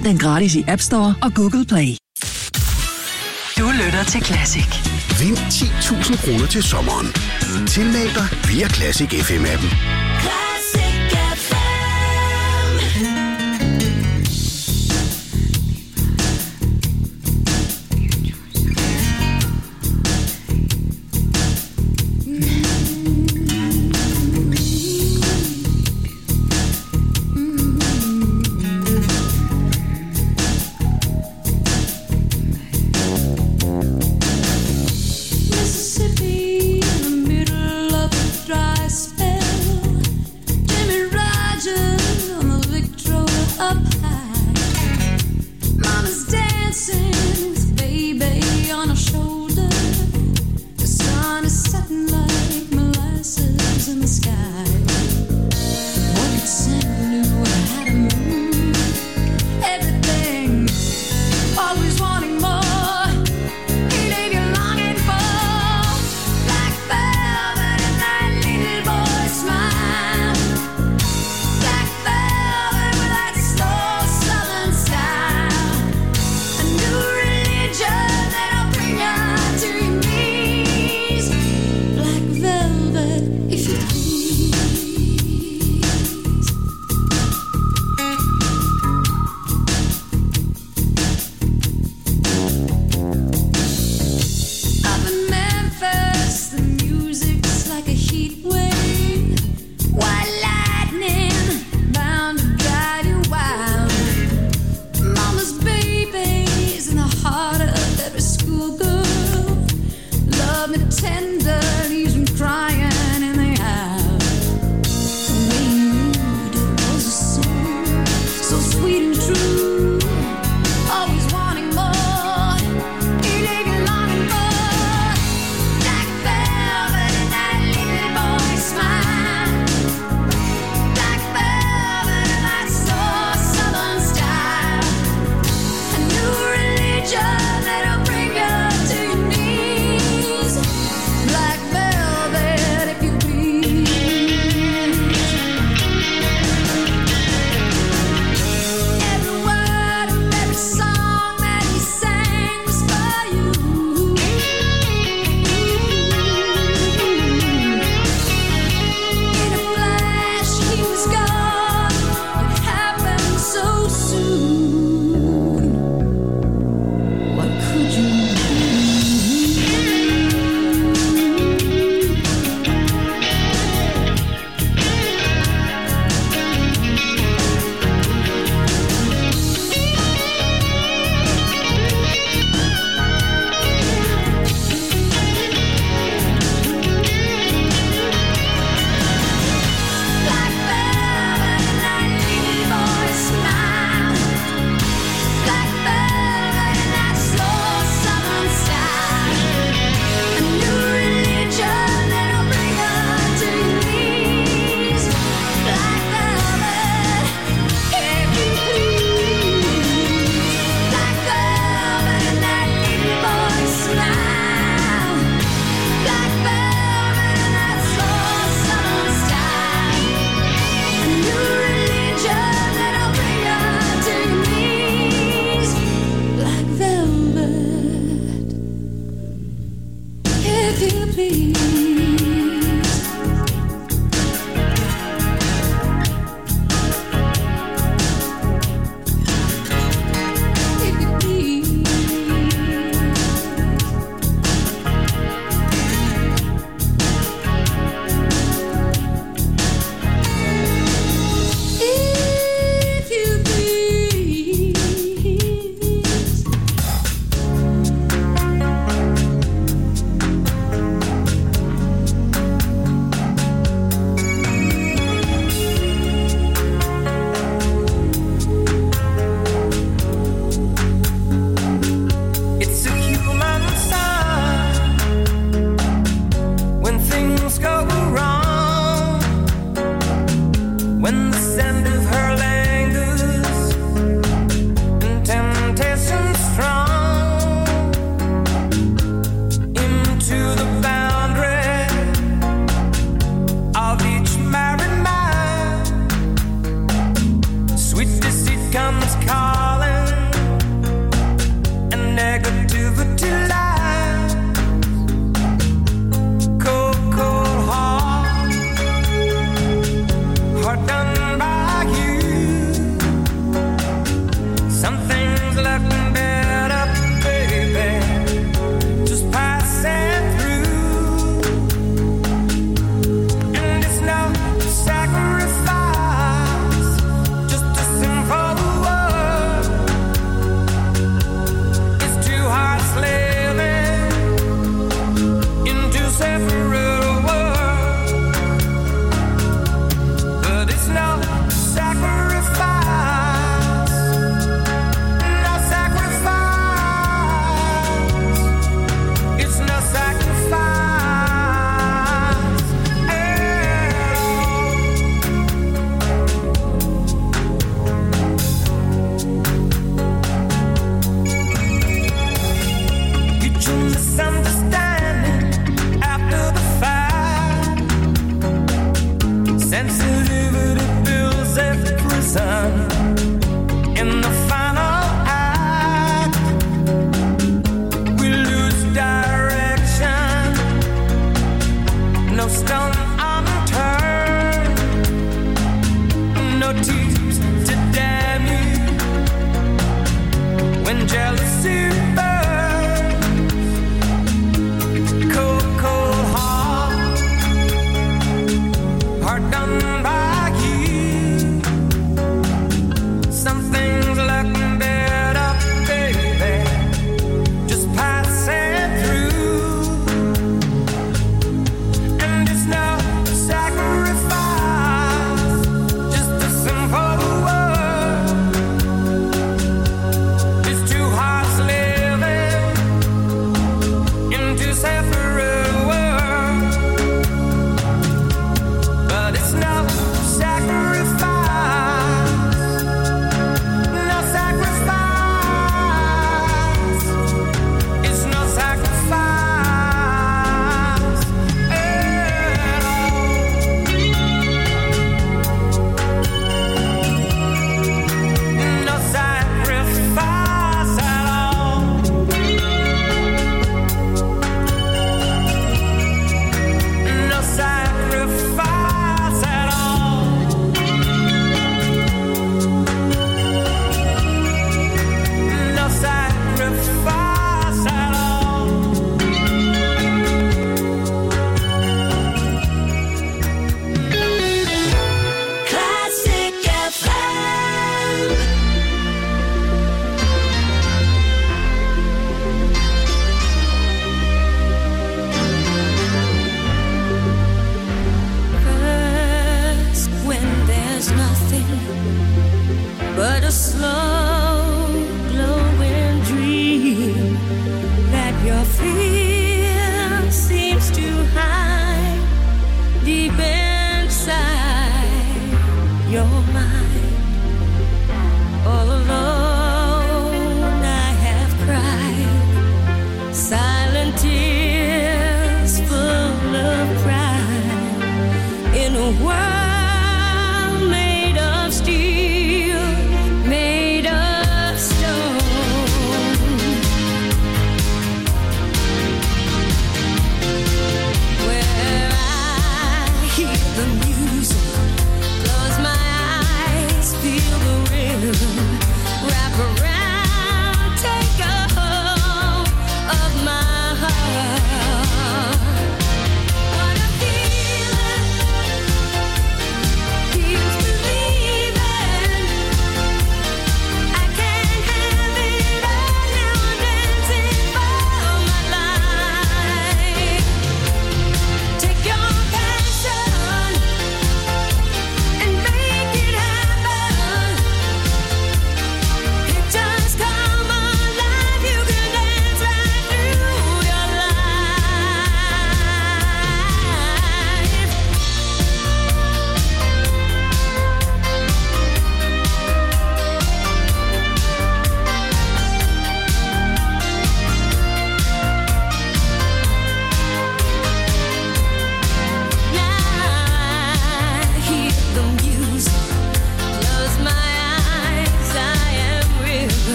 den gratis i App Store og Google Play. Du lytter til Classic. Vind 10.000 kroner til sommeren. Tilmeld dig via Classic FM-appen. Classic FM. Mississippi in the middle of a dry spell.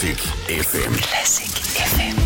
Classic FM. Classic FM.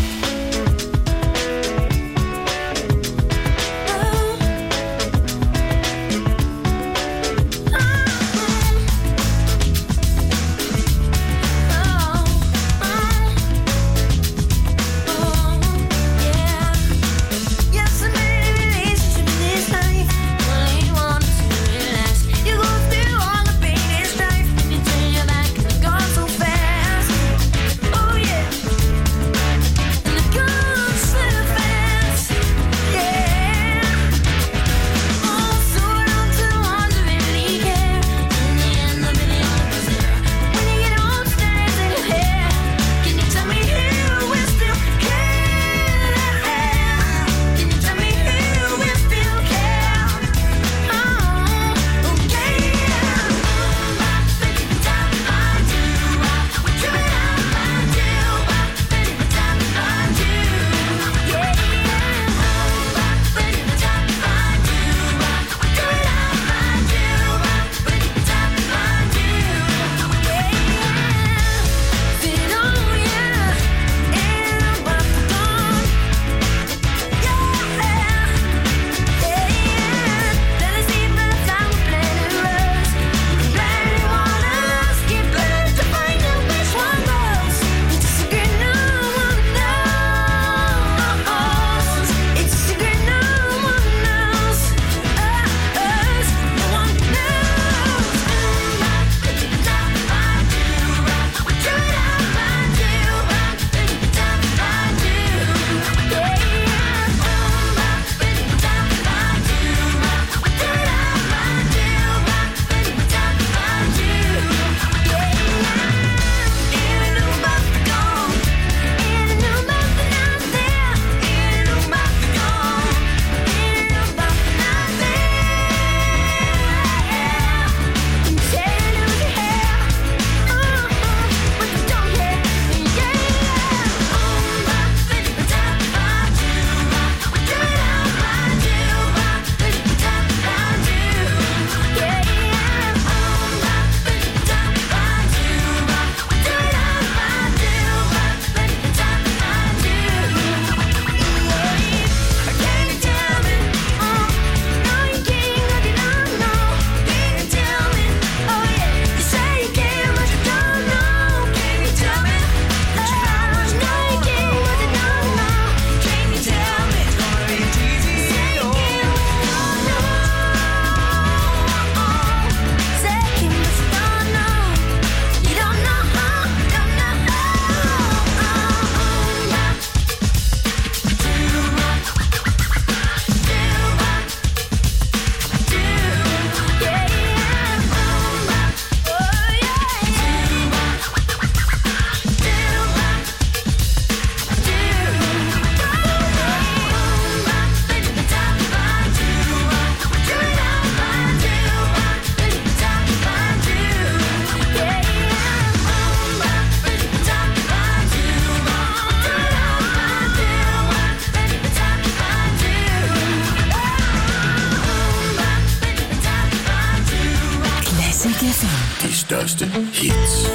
De største hits.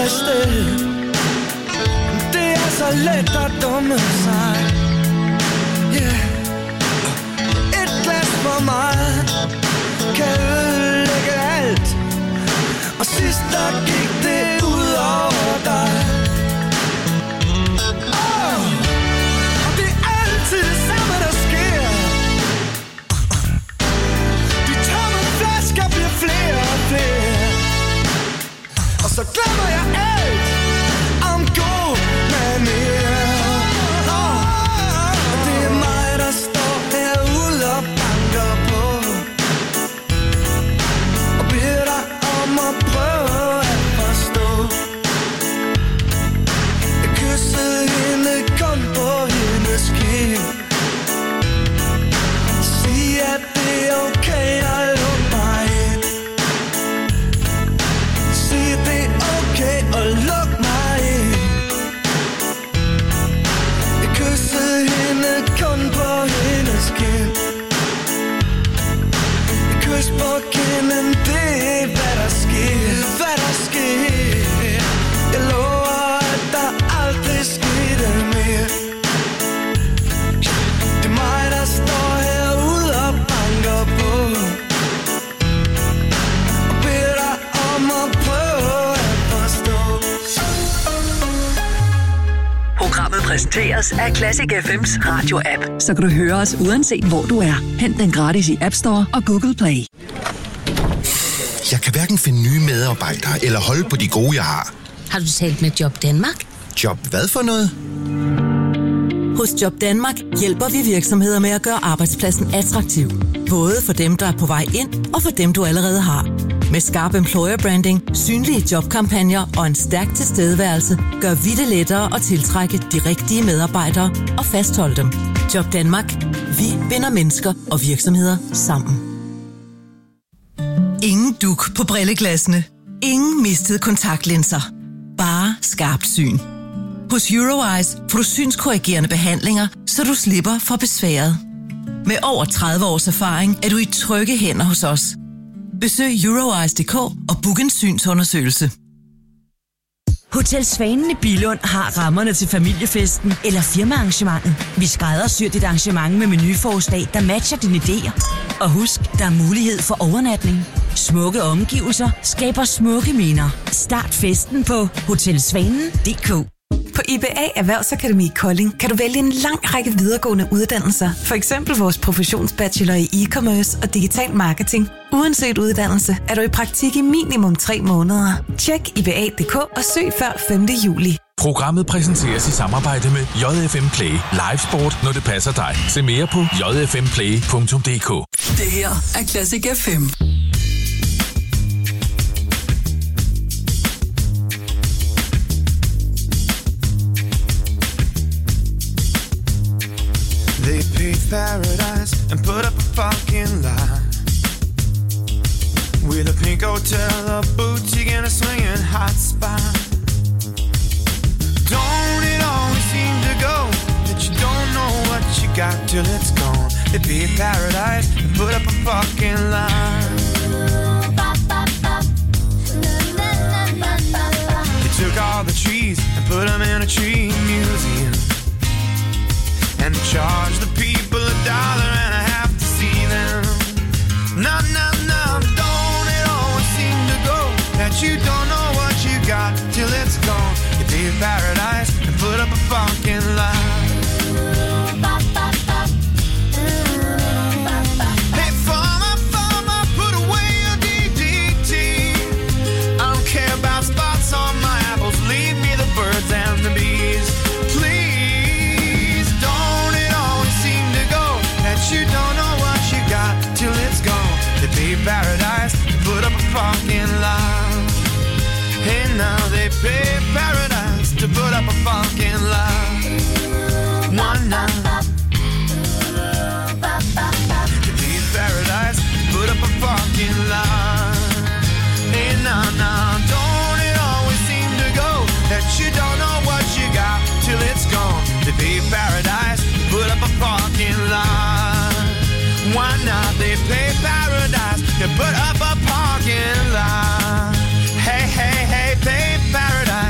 afsted. Det er så let at dumme sig. Yeah. Et glas for meget kan ødelægge alt. Og sidst der gik det ud over dig. Og det er altid det samme der sker. De tomme flasker bliver flere og flere. Og så glemmer jeg alt om god manier. Og det er mig der står herude og banker på og beder dig om at prøve at forstå. Jeg kyssede hende kun på hendes kind. Sig at det er okay at lukke mig ind. Sig at det er okay at lukke mig ind. Jeg kyssede hende kun på hendes kind. Et kys på kinden, det er hvad der sker. Hvad der sker. Jeg lover at der aldrig skete mere. Det er mig der står herude og banker på og beder dig om at prøve at forstå. Programmet præsenteres af Classic FM's radio-app. Så kan du høre os uanset hvor du er. Hent den gratis i App Store og Google Play. Jeg kan hverken finde nye medarbejdere eller holde på de gode, jeg har. Har du talt med Job Danmark? Job hvad for noget? Hos Job Danmark hjælper vi virksomheder med at gøre arbejdspladsen attraktiv. Både for dem, der er på vej ind, og for dem, du allerede har. Med skarp employer branding, synlige jobkampagner og en stærk tilstedeværelse, gør vi det lettere at tiltrække de rigtige medarbejdere og fastholde dem. Job Danmark. Vi binder mennesker og virksomheder sammen. Ingen duk på brilleglassene. Ingen mistede kontaktlinser. Bare skarpt syn. Hos Eurowise får du synskorrigerende behandlinger, så du slipper for besværet. Med over 30 års erfaring er du i trygge hænder hos os. Besøg Eurowise.dk og book en synsundersøgelse. Hotel Svanen i Billund har rammerne til familiefesten eller firmaarrangementet. Vi skræddersyr dit arrangement med menuforslag, der matcher dine idéer. Og husk, der er mulighed for overnatning. Smukke omgivelser skaber smukke minder. Start festen på hotelsvanen.dk. På IBA Erhvervsakademi Kolding kan du vælge en lang række videregående uddannelser. For eksempel vores professionsbachelor i e-commerce og digital marketing. Uanset uddannelse er du i praktik i minimum 3 måneder. Tjek IBA.dk og søg før 5. juli. Programmet præsenteres i samarbejde med JFM Play. Live sport, når det passer dig. Se mere på jfmplay.dk. Det her er Classic FM. They paved paradise and put up a fucking lie with a pink hotel, a boutique and a swinging hot spot. Don't it always seem to go that you don't know what you got till it's gone? They paved paradise and put up a fucking lie. They took all the trees and put them in a tree museum and charge the people $1.50 to see them. No, no, no, don't it always seem to go that you don't know what you got till it's gone? You pay paradise and put up a fucking lie. Hey, farmer, put away your DDT. I don't care about spots on my apples, leave me the birds and the bees. You don't know what you got till it's gone. They pay paradise, put up a fucking lie. Hey, now they pay paradise to put up a fucking lie. One night. They pay paradise, put up a fucking lie. Hey, now, don't it always seem to go that you don't know what you got till it's gone. They pay paradise, put up a fucking lie. Why not? They pay paradise to put up a parking lot. Hey, hey, hey, pay paradise.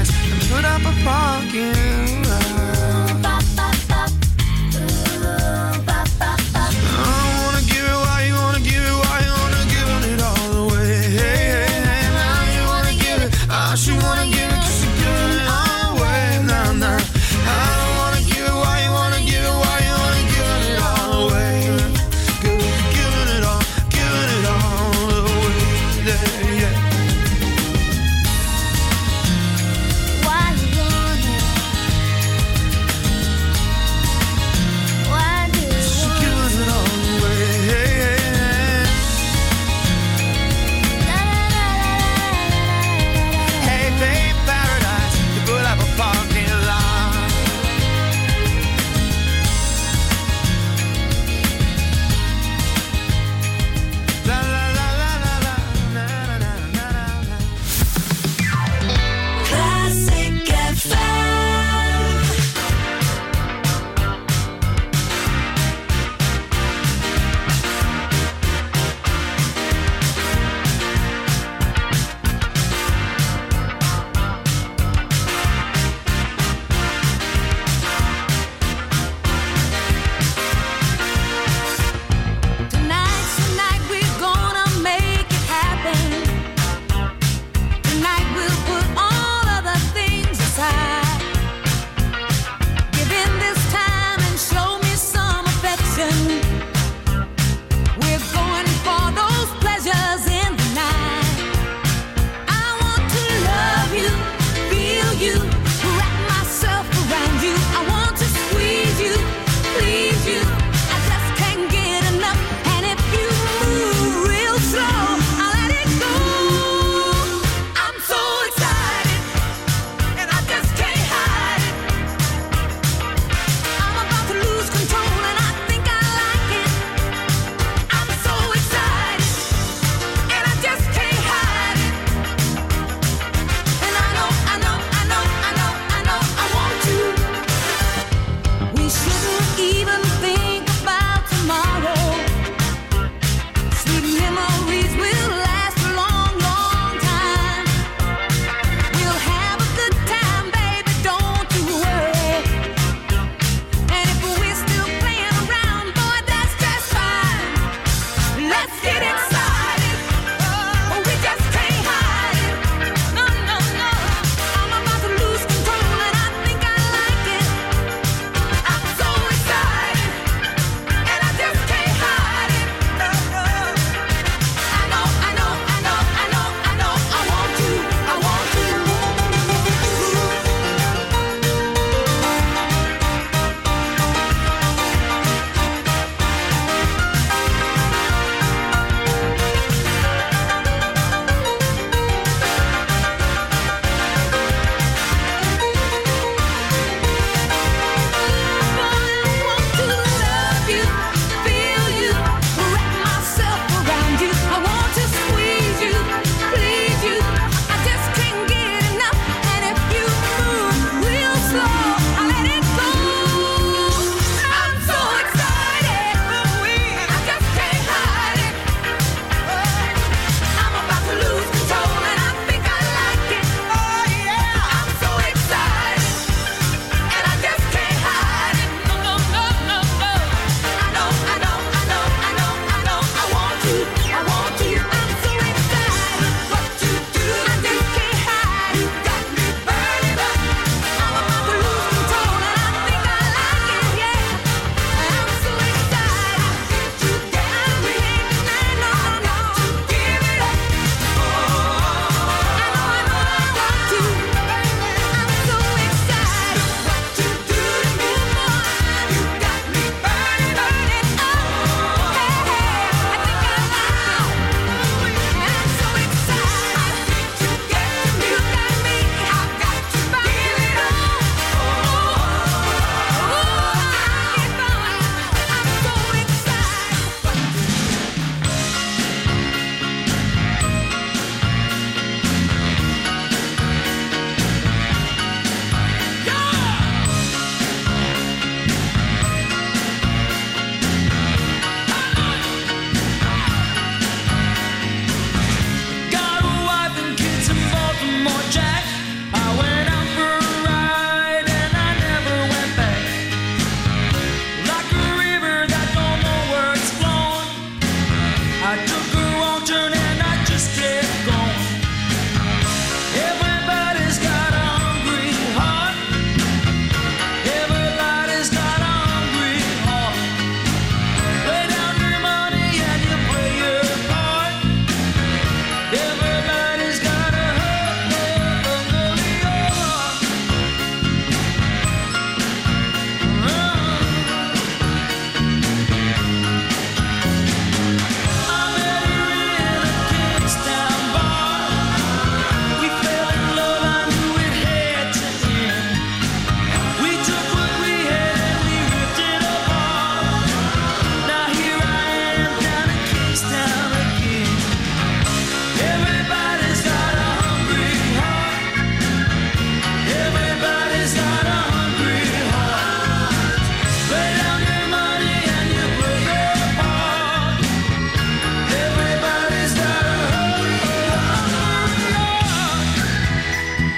I took a wrong turn and I just kept going. Everybody's got a hungry heart. Everybody's got a hungry heart. Lay down your money and you play your part. Everybody's got a hungry heart. I met her in a Kingstown bar. We fell in love, I knew it had to end. We took what we had and we ripped it apart. Now here I am down in Kingstown again. Everybody's got a hungry heart. Everybody's got a hungry heart. Lay down your money and you play your part. Everybody's got a hungry heart.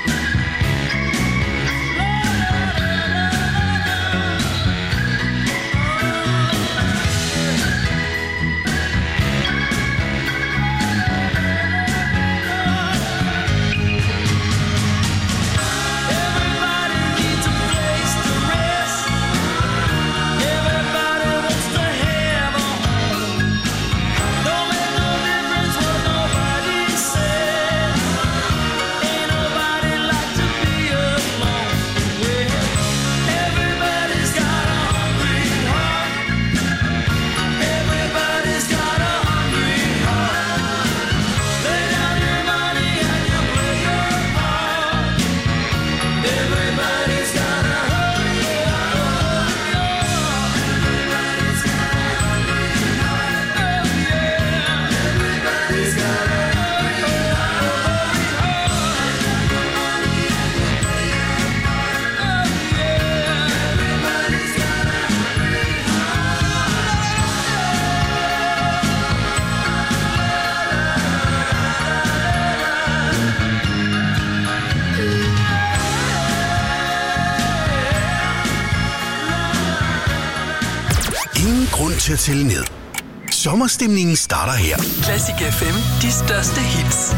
Everybody needs a place to rest. Everybody wants to have a home. Don't make no difference what nobody says. Ain't nobody like to be alone. Well, everybody's got a hungry heart. Everybody's got a hungry heart. Lay down your money and you play your part. Everybody's got a hungry heart. Everybody's got a hungry heart. Oh yeah. Everybody's got a hungry heart. Oh yeah. Everybody's got a hungry Ingen grund til at tælle ned. Sommerstemningen starter her. Classic FM. De største hits.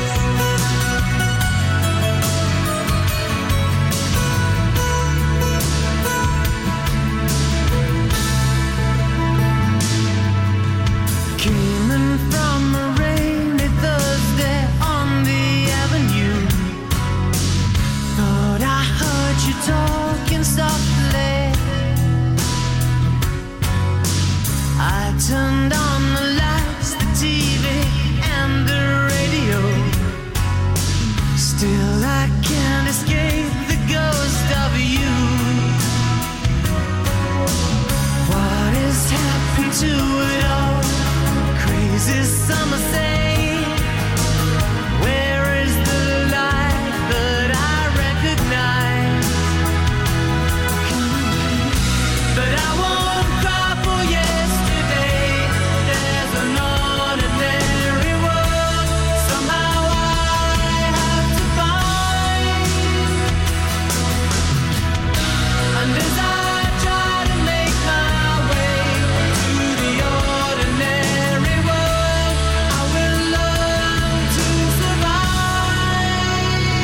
Came in from a rainy Thursday on the avenue. Thought I heard you talking softly. I turned on the lights, the TV and the radio. Still I can't escape the ghost of you. What has happened to it all? Crazy summer say, where is the light that I recognize? But I won't cry for yesterday. There's an ordinary world somehow I have to find. And as I try to make my way to the ordinary world, I will learn to survive.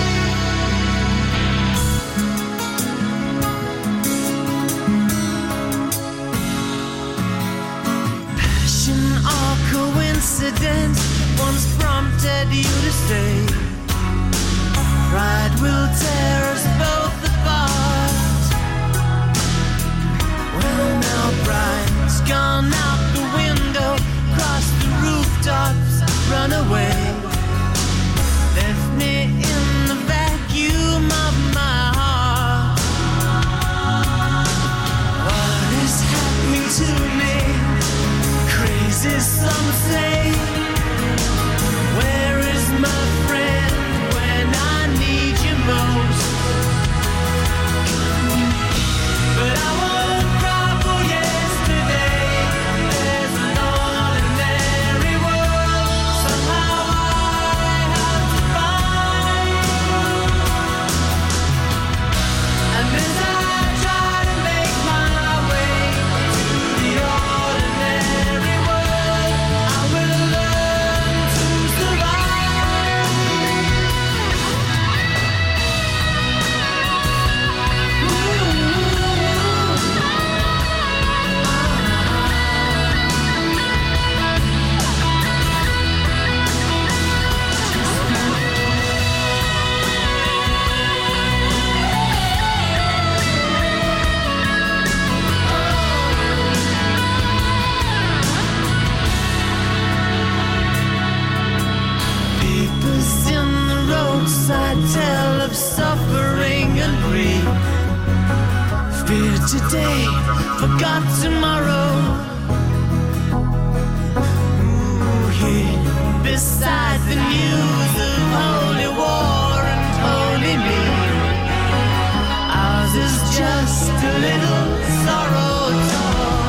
Passion or coincidence once prompted you to say, pride will tear us both apart. Well, now pride's gone out the window, crossed the rooftops, run away, left me in the vacuum of my heart. What is happening to me? Crazy some say. Where is my friend when I need you most? But I won't cry for yesterday. There's an ordinary world somehow I have to find. And as I try to make my way to the ordinary world, I will today, forgot tomorrow. Ooh, here beside the news of holy war and holy me, ours is just a little sorrow torn.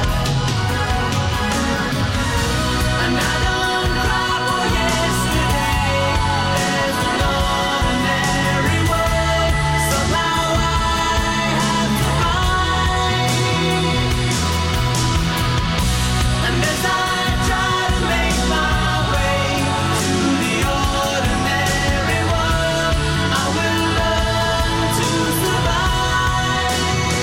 And I don't cry for yesterday. There's an ordinary world, somehow I have to find. And as I try to make my way to the ordinary world, I will learn to survive.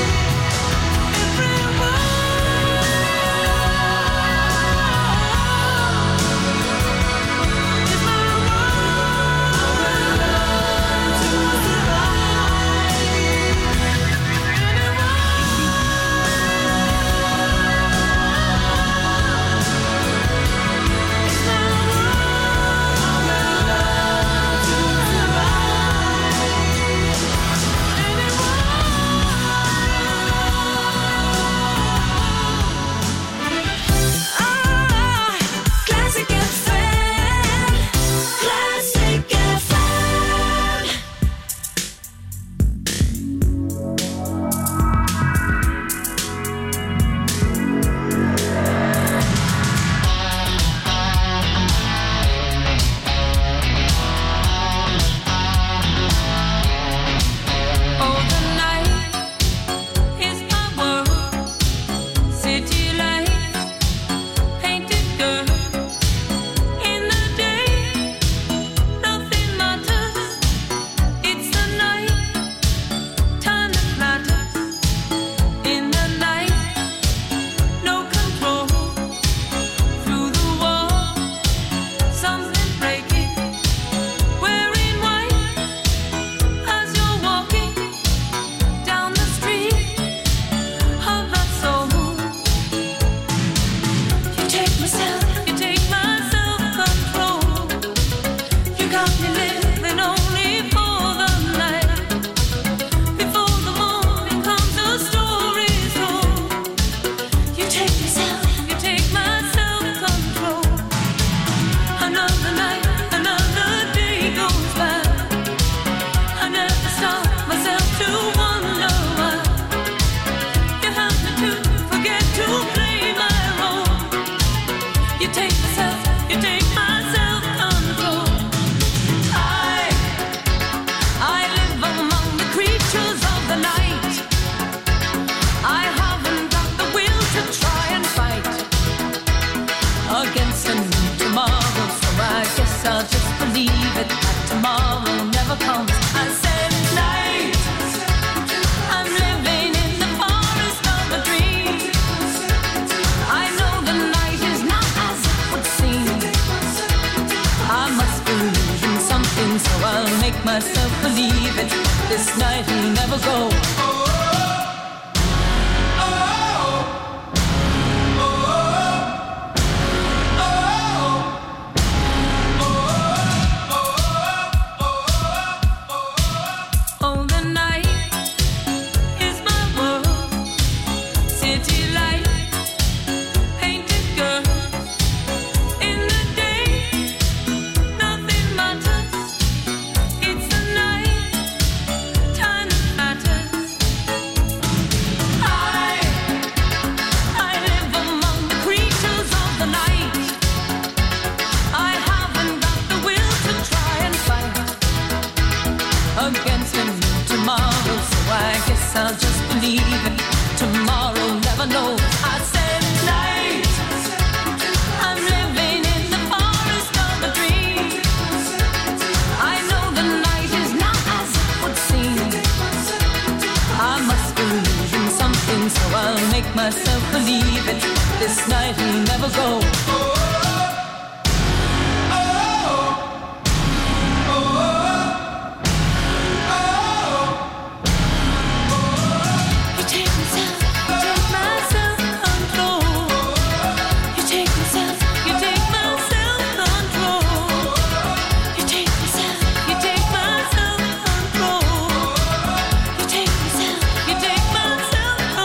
Classic FM, Classic FM. Oh, the night is my world, city lights, painted girl. In the day, nothing matters. It's the night, time that matters. In the night, no control. Through the wall, something breaking. Wearing white as you're walking down the street of my soul. You take my self-control. You got me living only for the night. Before the morning comes, the story's told. You take my self-control. Another night, another day goes by. I never stop myself to wonder why you have me to forget to play my role. You take my self-control. I live among the creatures of the night. I haven't got the will to try and fight against a new tomorrow, so I guess I'll just believe it that tomorrow never comes. I said night, I'm living in the forest of a dream. I know the night is not as it would seem. I must be losing something, so I'll make myself believe it. This night will never go. Oh, the night is my world, city lights, painted girls. In the day, nothing matters. It's the night, time that matters. I live among the creatures of the night. I haven't got the will to try and fight against a new tomorrow, so I guess I'll just believe it. Tomorrow never knows. I said night, I'm living in the forest of a dream. I know the night is not as it would seem. I must be losing something, so I'll make myself believe it. This night will never go. You take myself, control. You take myself, control. You take myself, control. You take myself, control.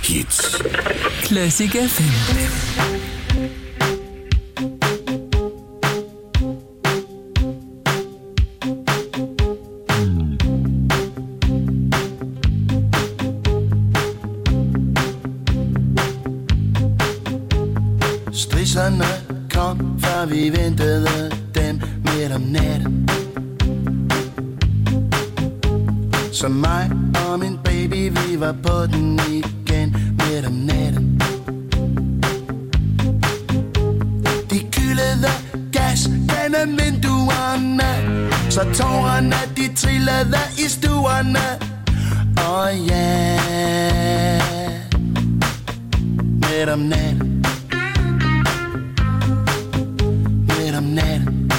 hits. Classic FM. Strisserne kom, før vi ventede dem midt om natten. Så mig og min baby, vi var på den igen midt om natten. De kyldede gas gennem vinduerne, så tårerne de trillede i stuerne. Og ja, midt om natten, midt om natten.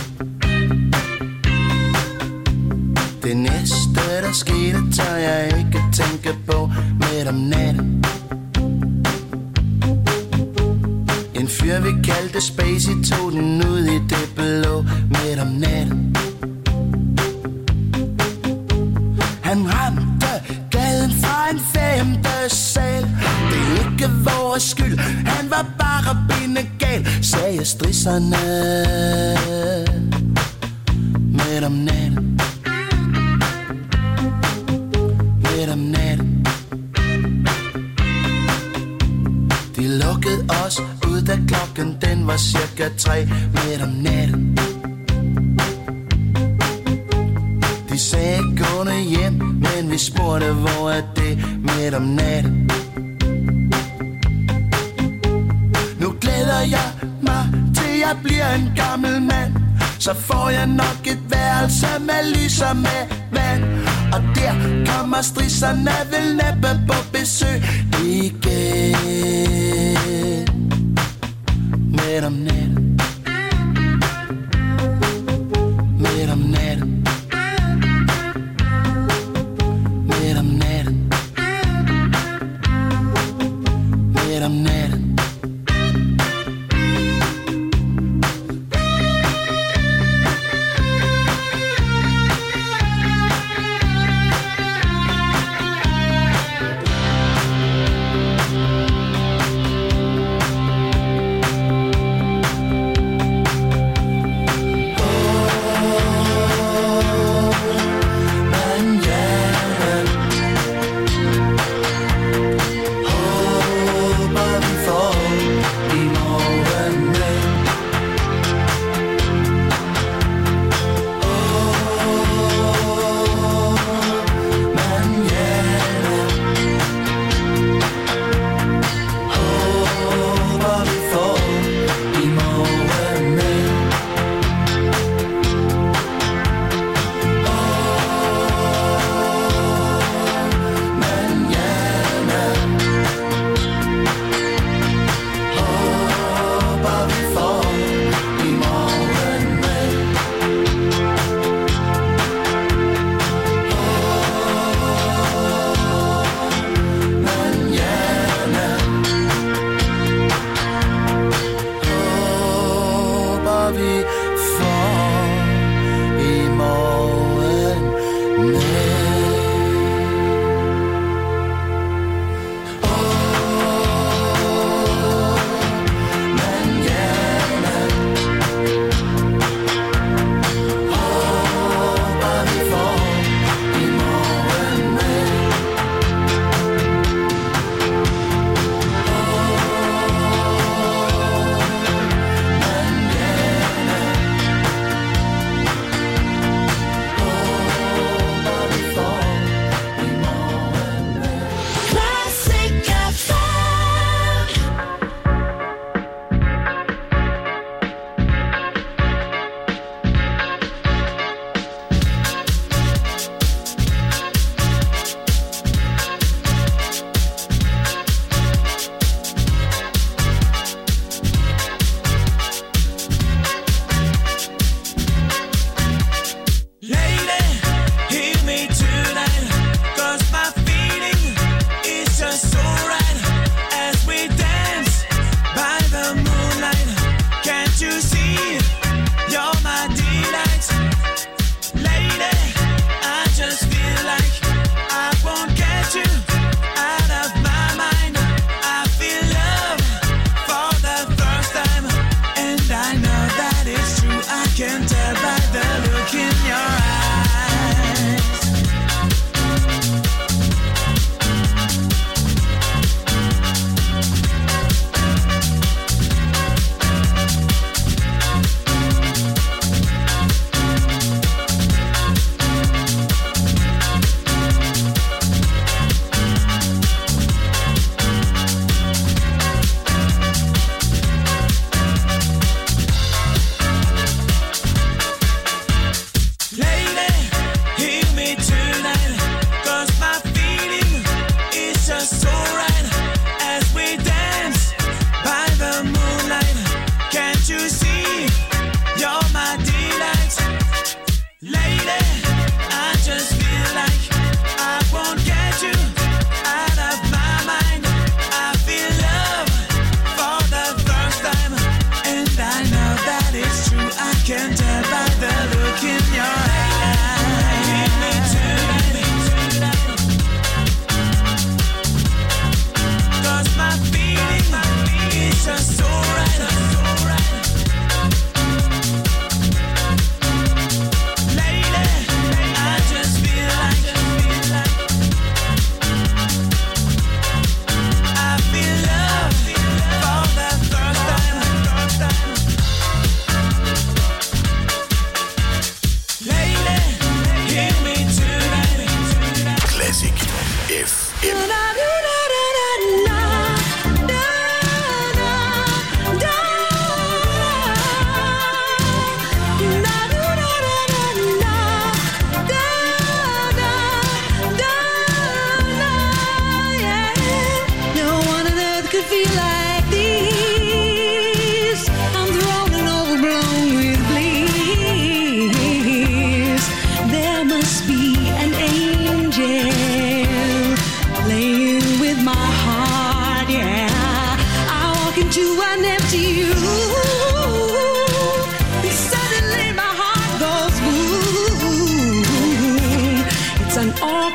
Det næste der skete, tør jeg ikke tænke på midt om natten. En fyr vi kaldte Spacey tog den ud i det blå midt om natten. Han ramte gaden fra en 5. sal. Det er ikke vores skyld, han var bare bindegal, sagde strisserne midt om natten. Midt om natten. De lukkede os ud, da klokken den var cirka 3 midt om natten. De sagde gå nu hjem, men vi spurgte hvor er det midt om natten. Nu glæder jeg mig til jeg bliver en gammel mand. Så får jeg nok et værelse med lys og med vand. Og der kommer strisserne vel næppe på besøg igen. Midt om natten. Midt om natten. Midt om natten. Midt om natten.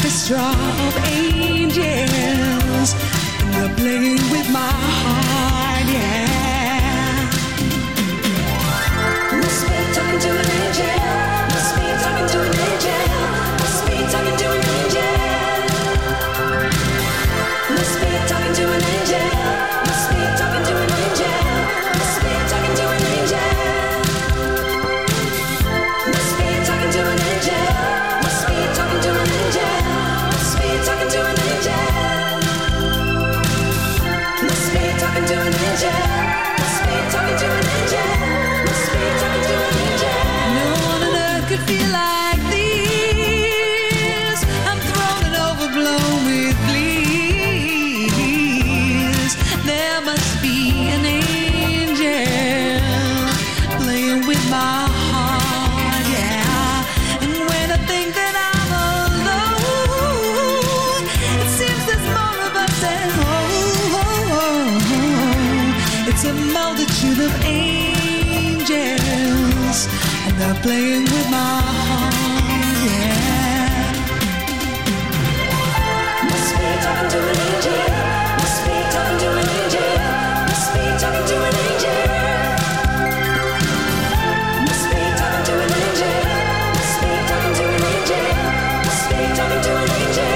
orchestra of angels, and they're playing with my heart, yeah. Must be talking to an angel. Must be talking to an angel. Must be talking to an angel. Must be talking to an angel. Must be talking to an angel. Must be talking to an angel. Must be talking to an angel. Must be talking to an angel. Must be talking to an angel. Must be talking to an angel. Must be talking to an angel. Must be talking to an angel. No one on earth could feel like this. I'm thrown and overblown with bliss. There must be an angel playing with my heart, yeah. And when I think that I'm alone, it seems there's more of us at home. It's a multitude of angels, and they're playing with my heart, yeah. Must be talking to an angel. Must be talking to an angel. Must be talking to an angel. Must be talking to an angel. Must be talking to an angel. Must be talking to an angel.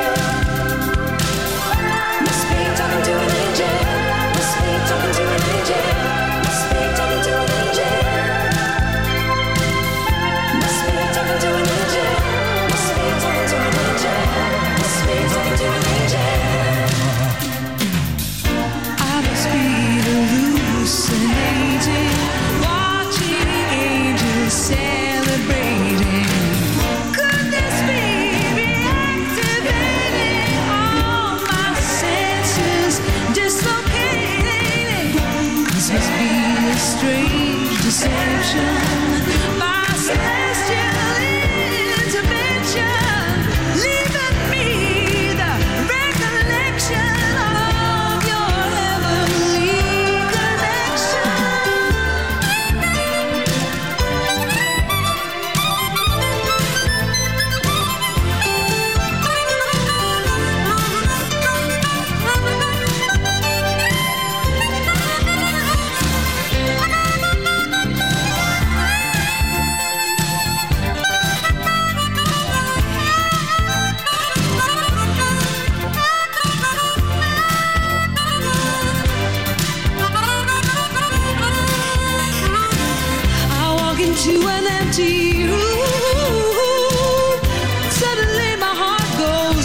Must be talking to an angel. Must be talking to an angel. Must be talking to an angel. Must be talking to an angel. Must be talking to an angel. Must be talking to an angel. I must be hallucinating, watching angels celebrating. Could this be reactivating all my senses, dislocating? This must be a strange deception. My celestial intervention, leaving me the recollection of your heavenly connection. I walk into an empty room. Suddenly my heart goes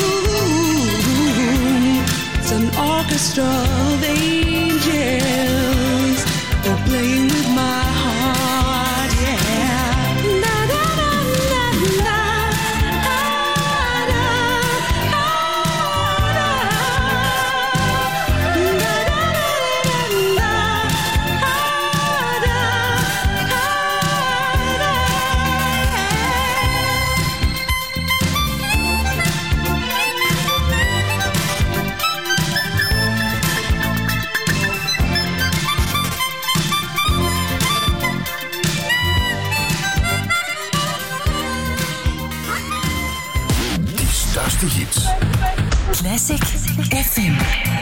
boom. It's an orchestra of angels. They're playing with my heart, yeah. Na na na na na. Ah, na, ah, na. Na na na na na. Ah, na, ah, na. De største hits. Classic FM.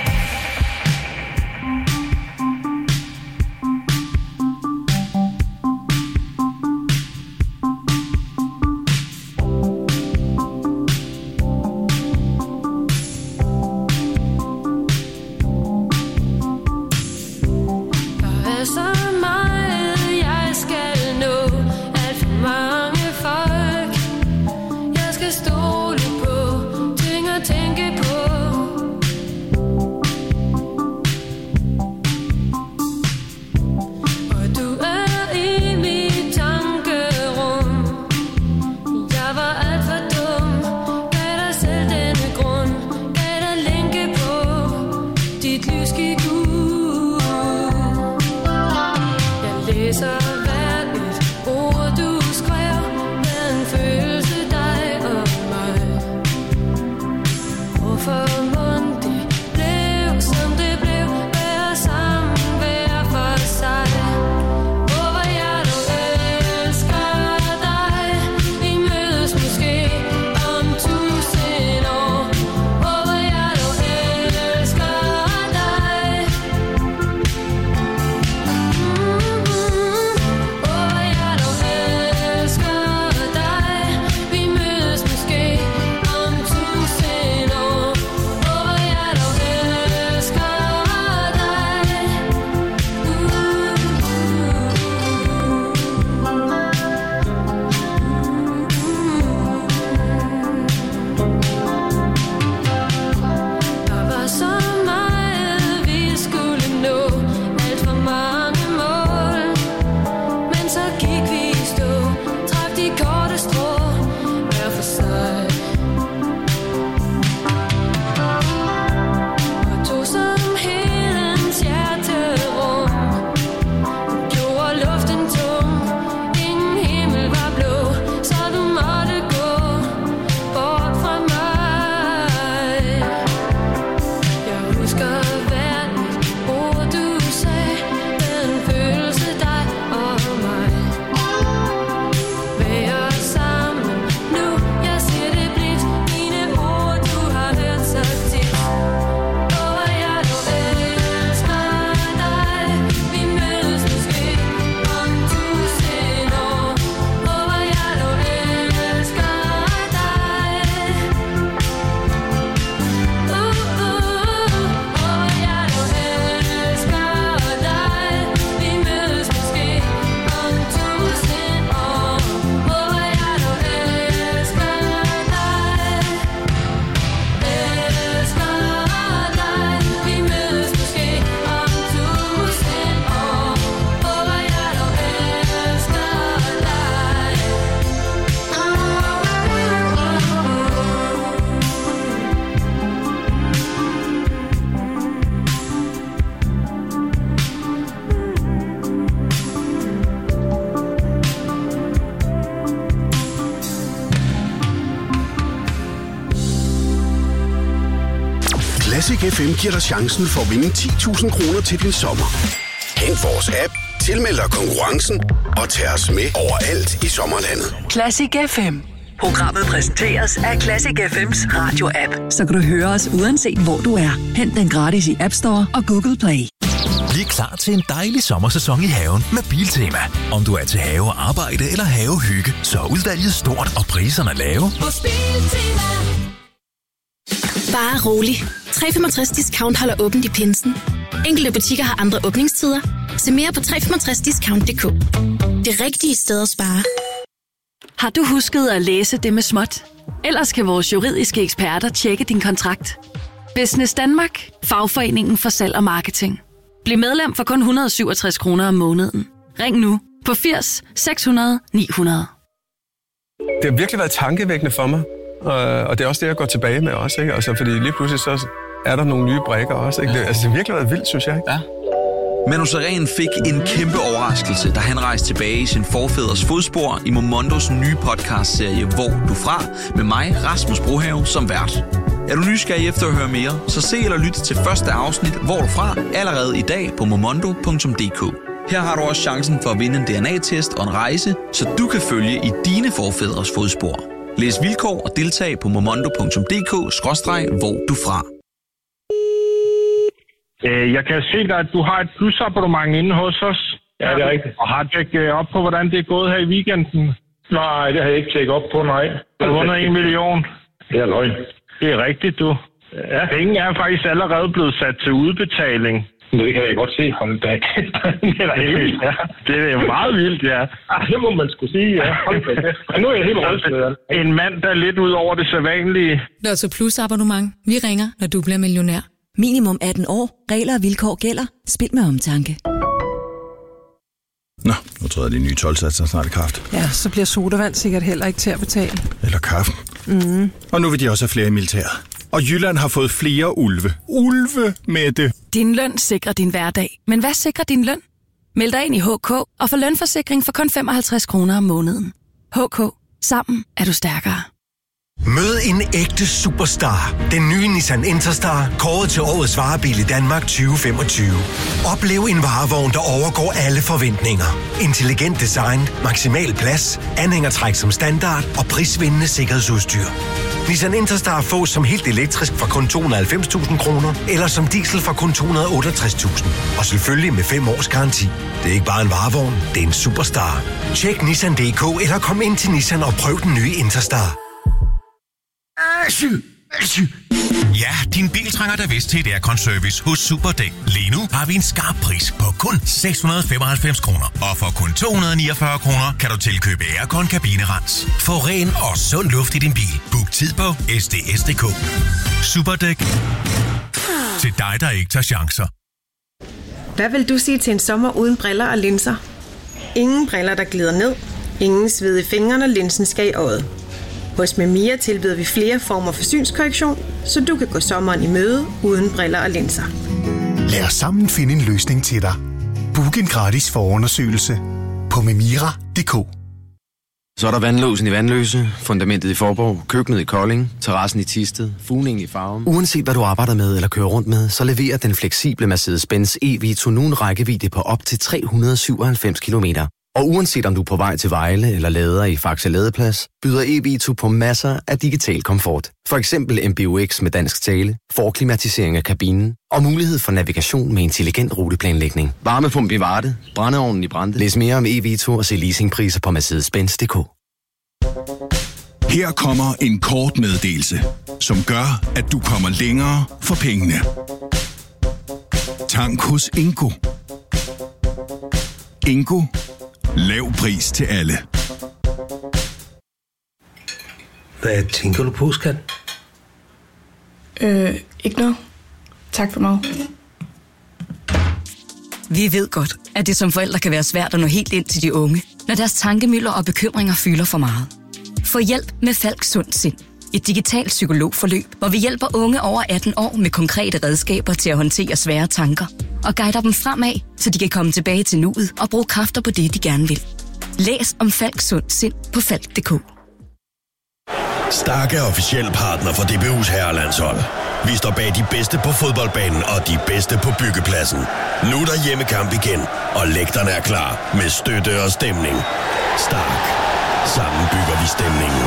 Der er så meget, jeg skal nå. Alt for mange folk, jeg skal stole på. Ting at tænke på. Classic FM giver dig chancen for at vinde 10.000 kroner til din sommer. Hent vores app, tilmeld dig konkurrencen og tag os med overalt i sommerlandet. Classic FM. Programmet præsenteres af Classic FM's radio-app. Så kan du høre os uanset hvor du er. Hent den gratis i App Store og Google Play. Bliv klar til en dejlig sommersæson i haven med Biltema. Om du er til havearbejde eller havehygge, så er udvalget stort og priserne lave. Bare rolig. 365 Discount holder åbent i pinsen. Enkelte butikker har andre åbningstider. Se mere på 365discount.dk. Det rigtige sted at spare. Har du husket at læse det med småt? Ellers kan vores juridiske eksperter tjekke din kontrakt. Business Danmark. Fagforeningen for salg og marketing. Bliv medlem for kun 167 kroner om måneden. Ring nu på 80 600 900. Det har virkelig været tankevækkende for mig. Og det er også det, jeg går tilbage med også, ikke? Altså, fordi lige pludselig så er der nogle nye brikker også, ikke? Det har virkelig været vildt, synes jeg, ikke? Ja. Manu Sareen fik en kæmpe overraskelse, da han rejste tilbage i sin forfædres fodspor i Momondos nye podcastserie Hvor du fra, med mig, Rasmus Brohave, som vært. Er du nysgerrig efter at høre mere, så se eller lyt til første afsnit Hvor du fra allerede i dag på momondo.dk. Her har du også chancen for at vinde en DNA-test og en rejse, så du kan følge i dine forfædres fodspor. Læs vilkår og deltag på momondo.dk/hvor du fra. Jeg kan se dig, at du har et plusabonnement inde hos os. Ja, det er rigtigt. Og har tjekket op på, hvordan det er gået her i weekenden? Nej, det har jeg ikke tjekket op på, nej. Du har vundet 1 million. Det er løgn. Det er rigtigt, du. Ja. Penge er faktisk allerede blevet sat til udbetaling. Det kan jeg godt se fra den dag. Det er da helt vildt, ja. Det er meget vildt, ja. Det må man sgu sige, ja. Nu er jeg helt rystet. En mand, der er lidt ud over det sædvanlige. Lotto Plus abonnement. Vi ringer, når du bliver millionær. Minimum 18 år. Regler og vilkår gælder. Spil med omtanke. Nå, nu tror jeg, de nye 12-satser snart i kraft. Ja, så bliver sodavand sikkert heller ikke til at betale. Eller kaffen. Og nu vil de også have flere i militæret. Og Jylland har fået flere ulve. Ulve, Mette! Din løn sikrer din hverdag. Men hvad sikrer din løn? Meld dig ind i HK og få lønforsikring for kun 55 kroner om måneden. HK. Sammen er du stærkere. Mød en ægte superstar. Den nye Nissan Interstar, kåret til årets varebil i Danmark 2025. Oplev en varevogn, der overgår alle forventninger. Intelligent design, maksimal plads, anhængertræk som standard og prisvindende sikkerhedsudstyr. Nissan Interstar fås som helt elektrisk for kun 290.000 kroner, eller som diesel for kun 268.000. Og selvfølgelig med 5 års garanti. Det er ikke bare en varevogn, det er en superstar. Tjek Nissan.dk eller kom ind til Nissan og prøv den nye Interstar. Ja, din bil trænger da vist til et aircon-service hos Superdæk. Lige nu har vi en skarp pris på kun 695 kroner. Og for kun 249 kroner kan du tilkøbe aircon-kabinerens. Få ren og sund luft i din bil. Book tid på SDS.dk. Superdæk. Til dig, der ikke tager chancer. Hvad vil du sige til en sommer uden briller og linser? Ingen briller, der glider ned. Ingen sved i fingrene, linsen skal i øjet. Hos Memia tilbyder vi flere former for synskorrektion, så du kan gå sommeren i møde uden briller og linser. Lad os sammen finde en løsning til dig. Book en gratis forundersøgelse på memira.dk. Så er der vandlåsen i Vandløse, fundamentet i Forborg, køkkenet i Kolding, terrassen i Thisted, fugningen i Farum. Uanset hvad du arbejder med eller kører rundt med, så leverer den fleksible Mercedes-Benz e-Vito nu en rækkevidde på op til 397 kilometer. Og uanset om du er på vej til Vejle eller lader i Faxe Ladeplads, byder e-Vito på masser af digital komfort. For eksempel MBUX med dansk tale, forklimatisering af kabinen og mulighed for navigation med intelligent ruteplanlægning. Varmepump i Varde, brændeovnen i Brande. Læs mere om e-Vito og se leasingpriser på Mercedes-Benz.dk. Her kommer en kort meddelelse, som gør, at du kommer længere for pengene. Tank hos Ingo. Ingo. Lav pris til alle. Hvad tænker du på, skat? Ikke noget. Tak for mig. Vi ved godt, at det som forældre kan være svært at nå helt ind til de unge, når deres tankemylder og bekymringer fylder for meget. Få hjælp med Falk Sund Sind. Et digitalt psykologforløb, hvor vi hjælper unge over 18 år med konkrete redskaber til at håndtere svære tanker og guider dem fremad, så de kan komme tilbage til nuet og bruge kræfter på det, de gerne vil. Læs om Falk Sund Sind på falk.dk. Stark er officiel partner for DBU's herrelandshold. Vi står bag de bedste på fodboldbanen og de bedste på byggepladsen. Nu er der hjemmekamp igen, og lægterne er klar med støtte og stemning. Stark. Sammen bygger vi stemningen.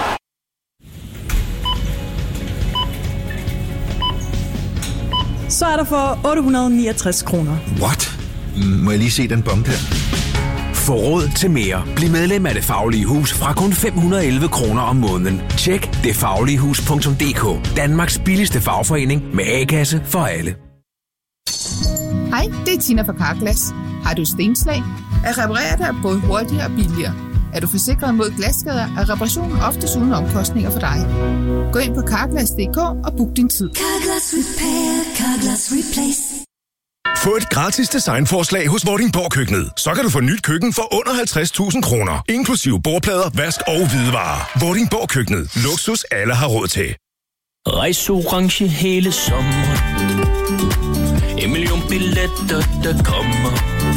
Så er der for 869 kroner. What? Må jeg lige se den bom der? Få råd til mere. Bliv medlem af Det Faglige Hus fra kun 511 kroner om måneden. Tjek detfagligehus.dk. Danmarks billigste fagforening med A-kasse for alle. Hej, det er Tina fra Carglass. Har du stenslag? At reparere det er både hurtigere og billigere. Er du forsikret mod glasskader, er reparationen oftest uden omkostninger for dig. Gå ind på Carglass.dk og book din tid. Carglass Repair, Carglass Replace. Få et gratis designforslag hos Vordingborg Køkkenet. Så kan du få nyt køkken for under 50.000 kroner. Inklusive bordplader, vask og hvidevarer. Vordingborg Køkkenet. Luksus alle har råd til. Rejs orange hele sommer. 1 million billetter, der kommer.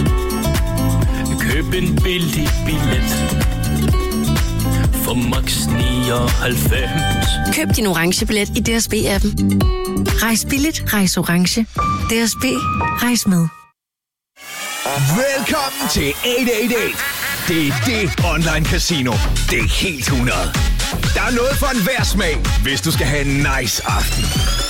Køb en billig billet. For max 99. Køb din orange billet i DSB-appen. Rejs billigt, rejs orange. DSB, rejs med. Velkommen til 888. Det er det online casino. Det er helt 100. Der er noget for enhver smag, hvis du skal have en nice aften.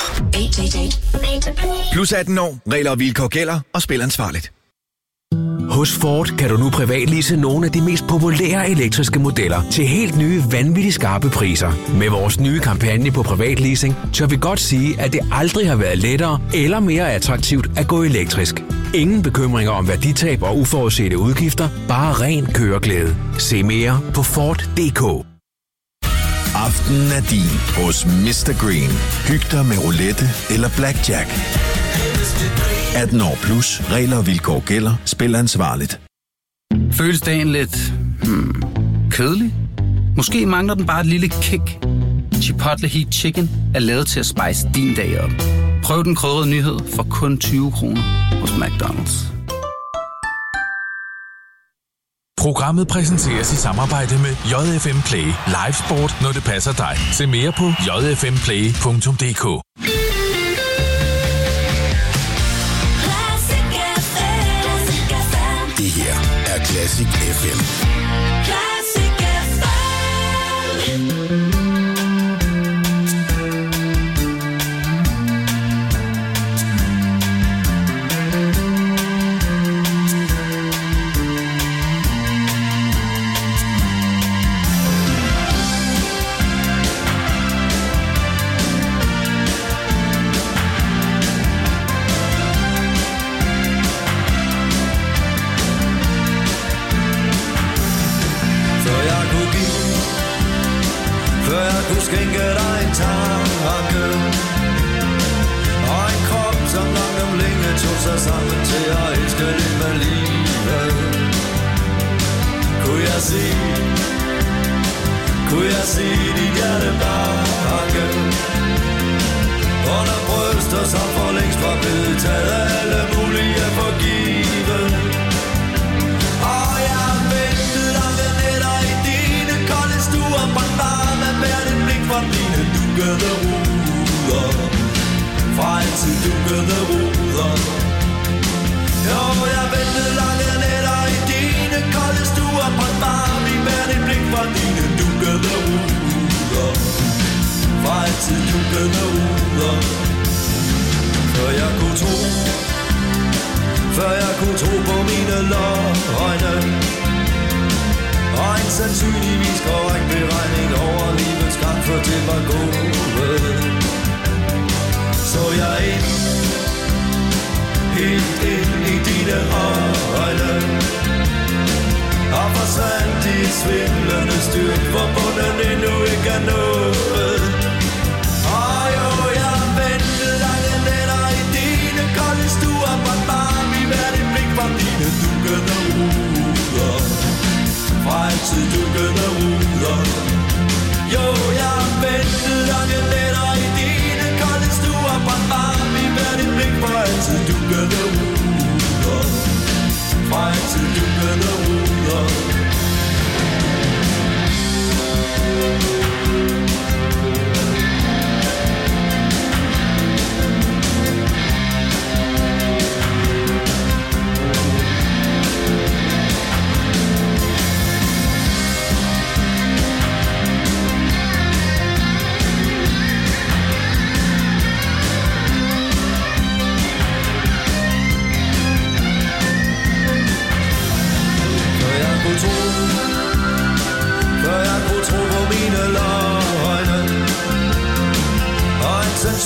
888. Plus 18 år, regler og vilkår gælder, og spil ansvarligt. Hos Ford kan du nu privatlease nogle af de mest populære elektriske modeller til helt nye, vanvittigt skarpe priser. Med vores nye kampagne på privatleasing, tør vi godt sige, at det aldrig har været lettere eller mere attraktivt at gå elektrisk. Ingen bekymringer om værditab og uforudsete udgifter, bare ren køreglæde. Se mere på Ford.dk. Aftenen er din hos Mr. Green. Hyg dig med roulette eller blackjack. 18 år plus. Regler og vilkår gælder. Spil ansvarligt. Føles dagen lidt kedelig? Måske mangler den bare et lille kick. Chipotle Heat Chicken er lavet til at spice din dag op. Prøv den krydrede nyhed for kun 20 kroner hos McDonald's. Programmet præsenteres i samarbejde med JFM Play. Live sport, når det passer dig. Se mere på jfmplay.dk. Det her er Classic FM. Classic FM. Skænke dig en tanke og en krop, som langt om længe tog sig sammen til at elske lidt med livet. Kunne jeg se dit hjerte banke under bryster, som for længst var blevet taget alle mulige for givet. Og jeg ventede lange nætter i dine kolde stuer, varme bært en blik fra dine dukkede ruder. Fra altid dukkede ruder. Jo, jeg ventede lange nætter i dine kolde stuer, varme bært en blik fra dine dukkede ruder. Fra altid dukkede ruder. Før jeg kunne tro på mine løgne. Og en sandsynligvis korrekt beregning over livets gang, for det var gået. Så jeg helt ind i dine øjne, og forsvandt i et svimlende styrt, hvor bunden endnu ikke er nået. Og jo, jeg ventede lange nætter i dine kolde stuer, hvor bare vi hvert et blik fra dine dukkede ruder. Fra altid dukkede ruder. Jo, jeg ventede lange nætter i dine kolde stuer, bare vi hvert et blik fra altid dukkede ruder. Fra altid dukkede ruder.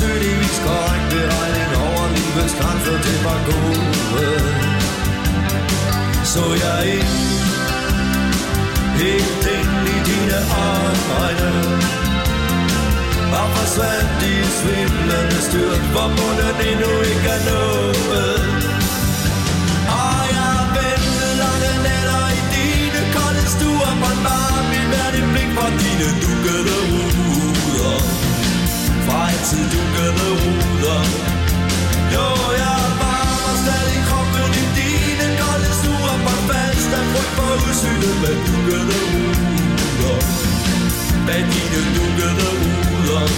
tydeligvis korrekt beregning over livets grænser, det var gode. Så jeg ind, helt ind i dine øjne, og forsvandt i svimlende styrt, hvor munden endnu ikke er nået. Og jeg ventede lange nætter i dine kolde stuer, på en varm i hvert et blik fra dine dukkede ruder. Fra altid dukkede ruder. Jo, jeg varmer stadig kroppen i dine kolde stuer, på en fast af frygt for udsynet med dukkede ruder. Bag dine dukkede ruder.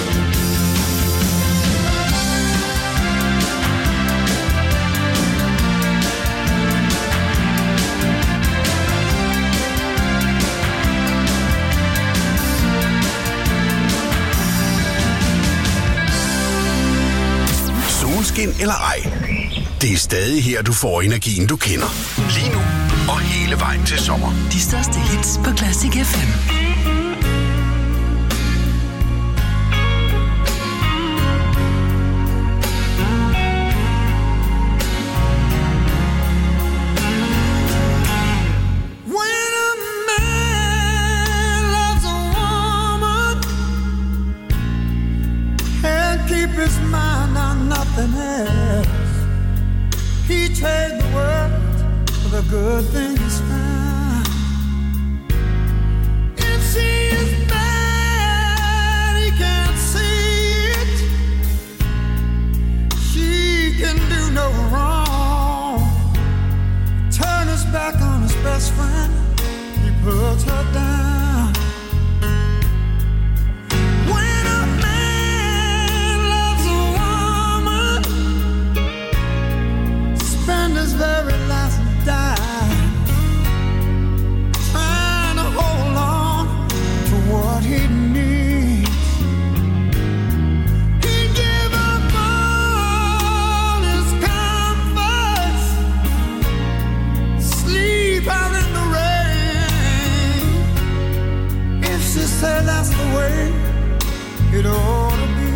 Solskin eller ej, det er stadig her, du får energien, du kender. Lige nu og hele vejen til sommer. De største hits på Classic FM. His mind on nothing else. He trade the world for the good things found. If she is bad, he can't see it. She can do no wrong. Turn his back on his best friend. He puts her down. Very last dime, trying to hold on to what he needs. He'd give up all his comforts, sleep out in the rain. If she said that's the way it ought to be.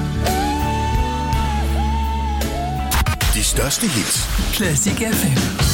Største hits. Classic FM.